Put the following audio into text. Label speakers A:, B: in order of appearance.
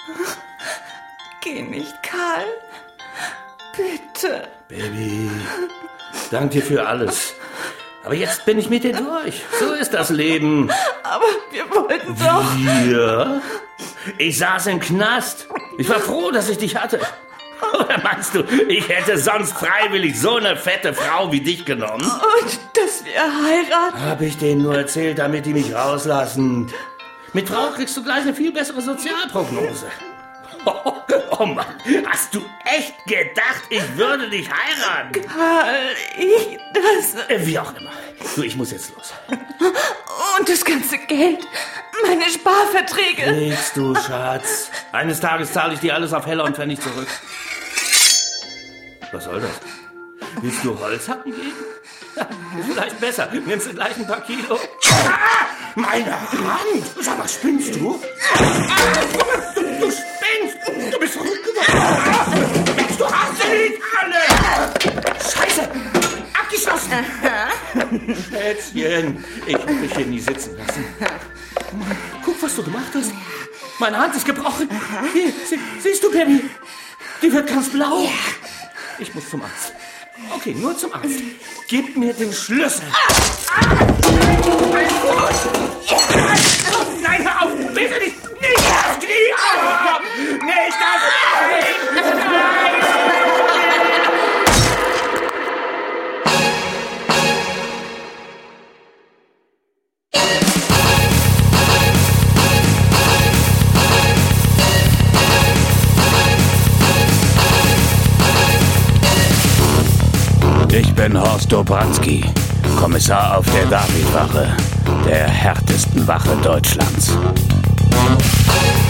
A: Geh nicht, Karl. Bitte.
B: Baby, danke dir für alles. Aber jetzt bin ich mit dir durch. So ist das Leben.
A: Aber wir wollten doch...
B: Wir? Ich saß im Knast. Ich war froh, dass ich dich hatte. Oder meinst du, ich hätte sonst freiwillig so eine fette Frau wie dich genommen?
A: Und dass wir heiraten?
B: Hab ich denen nur erzählt, damit die mich rauslassen. Mit Frau kriegst du gleich eine viel bessere Sozialprognose. Oh Mann, hast du echt gedacht, ich würde dich heiraten?
A: Karl,
B: Wie auch immer. Du, ich muss jetzt los.
A: Und das ganze Geld, meine Sparverträge.
B: Nichts, du Schatz. Eines Tages zahle ich dir alles auf Heller und Pfennig zurück. Was soll das? Willst du Holz hacken gehen? Vielleicht besser. Nimmst du gleich ein paar Kilo? Ah, meine Hand! Sag mal, spinnst du? Du spinnst! Du bist verrückt geworden! Du hast sie nicht alle! Scheiße! Abgeschlossen! Schätzchen, ich hab dich hier nie sitzen lassen. Guck, was du gemacht hast. Meine Hand ist gebrochen. Hier, siehst du, Baby? Die wird ganz blau. Ich muss zum Arzt. Okay, nur zum Arzt. Gib mir den Schlüssel. Nein, hör auf! Bitte nicht! Nicht das Knie aufkommen! Nicht das Knie!
C: Ich bin Horst Dobranski, Kommissar auf der Davidwache, der härtesten Wache Deutschlands.